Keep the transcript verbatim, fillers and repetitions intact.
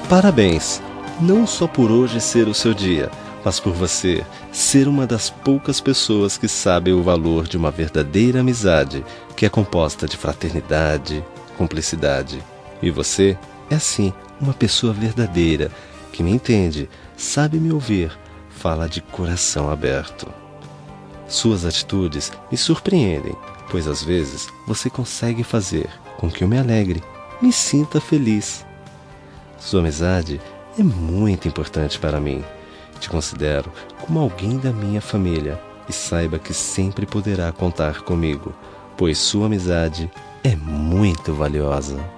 Parabéns! Não só por hoje ser o seu dia, mas por você ser uma das poucas pessoas que sabem o valor de uma verdadeira amizade, que é composta de fraternidade, cumplicidade. E você é, sim, uma pessoa verdadeira, que me entende, sabe me ouvir, fala de coração aberto. Suas atitudes me surpreendem, pois às vezes você consegue fazer com que eu me alegre, me sinta feliz. Sua amizade é muito importante para mim. Te considero como alguém da minha família e saiba que sempre poderá contar comigo, pois sua amizade é muito valiosa.